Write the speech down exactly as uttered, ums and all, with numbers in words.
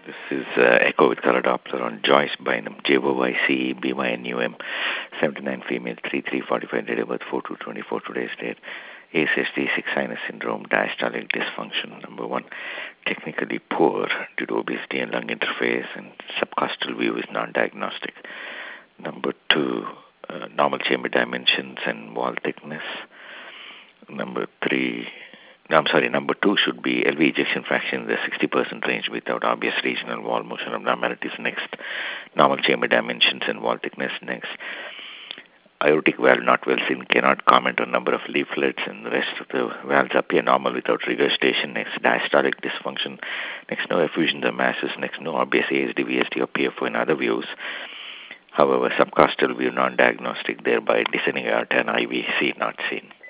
This is uh, Echo with color Doppler on Joyce Bynum, J O Y C E B Y N U M, seventy-nine female, thirty-three forty-five, date of birth four two twenty-four, today's date, A S S D six sinus syndrome, diastolic dysfunction, number one, technically poor due to obesity and lung interface, and subcostal view is non-diagnostic. Number two, uh, normal chamber dimensions and wall thickness. Number three, no, I'm sorry, number two should be L V ejection fraction in the sixty percent range without obvious regional wall motion abnormalities next. Normal chamber dimensions and wall thickness next. Aortic valve not well seen, cannot comment on number of leaflets, and the rest of the valves appear normal without regurgitation. Next, diastolic dysfunction. Next, no effusion of masses. Next, no obvious A S D, V S D, or P F O in other views. However, subcostal view non-diagnostic, thereby descending aorta and I V C not seen.